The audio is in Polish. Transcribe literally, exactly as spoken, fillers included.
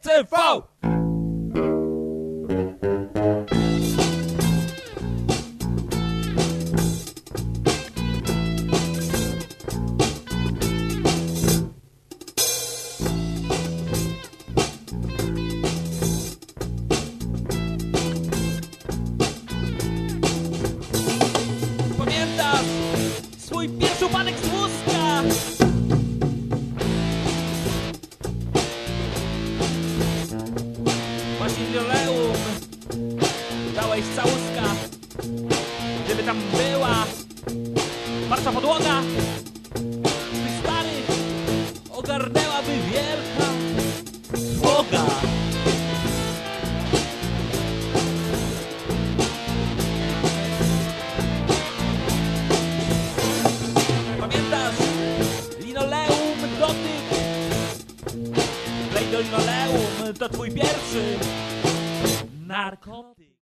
C V! Pamiętasz swój pierwszy upadek z wózka? Masz linoleum, dałeś całuska, gdyby tam była martwa podłoga, ty stary ogarnęłaby wielka trwoga. Pamiętasz linoleum, dotyk? Klej do linoleum to twój pierwszy narkotyk.